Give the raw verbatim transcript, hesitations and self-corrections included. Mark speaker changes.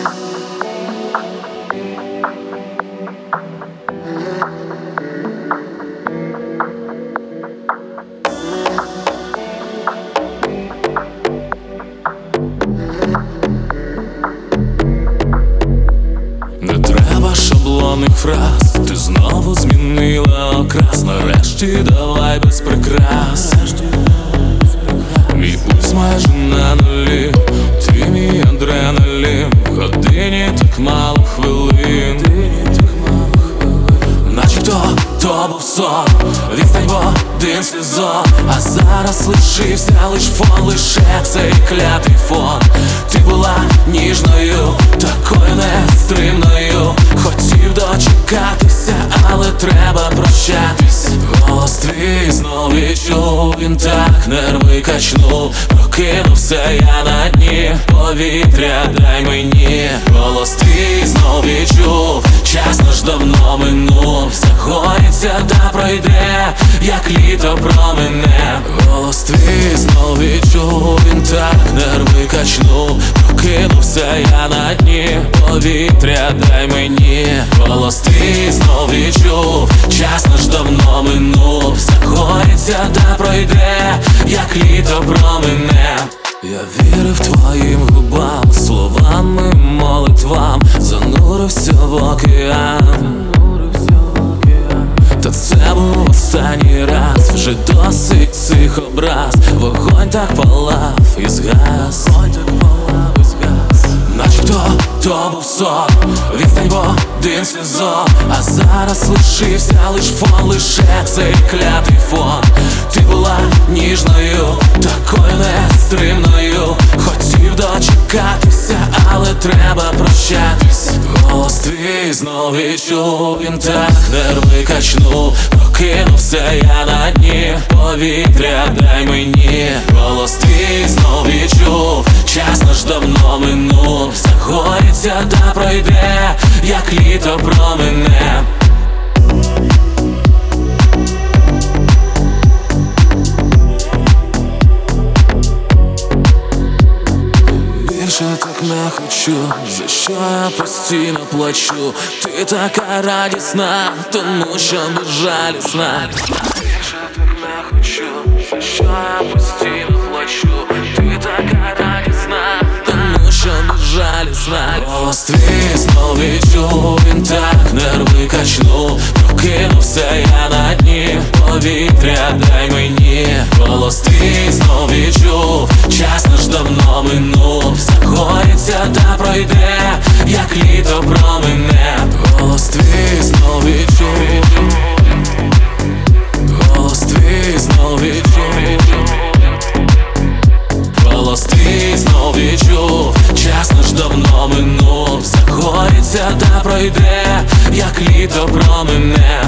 Speaker 1: Не треба шаблонних фраз, ти знову змінила окрас. Нарешті давай без прикрас. Мій пульс майже на нулі, ти мій адреналін. В годині так мало хвилин, начебто то був сон, відстань в один сезон. А зараз лишився лиш фон, лише цей клятий фон. Ти була ніжною, такою нестримною. Хотів дочекатися, але треба прощатись. Голос твій знов відчув, він так нерви качнув. Прокинувся я на дні, повітря дай мені. Голос твій знов відчув, час наш давно минув. Загоїться та пройде, як літо промине. Голос твій знов відчув, він так нерви качнув. Прокинувся я на дні, повітря дай мені. Голос твій знов відчув, час наш давно минув. Загоїться та пройде, як літо промине. Я вірив твоїм губам, словами, молитвам. Занурився в океан, та це був останній раз. Вже досить цих образ. Вогонь так палав і згас, начебто то був сон, відстань в один сезон. А зараз лишився лиш фон, лише цей клятий фон. Ти була ніжною, такою нестримною. Хотів дочекатися, але треба прощатись. Голос твій знов відчув, він так нерви качнув. Прокинувся я на дні, повітря дай мені. Голос твій знов відчув, час наш давно минув. Загоїться та пройде, як літо промине. Більше так не хочу, за що я постійно плачу. Ти така радісна, тому що безжалісна. Більше так не хочу, за що я постійно плачу. Ти така радісна, тому що безжалісна. Голос твій знов відчув, він так нерви качнув. Прокинувся я на дні, повітря дай мені. Голос твій знов відчув, час наш давно минув. Загоїться та пройде, як літо промине. Голос твій знов відчув, голос твій знов відчув, голос твій знов відчув, час наш давно минув. Загоїться та пройде, як літо промине.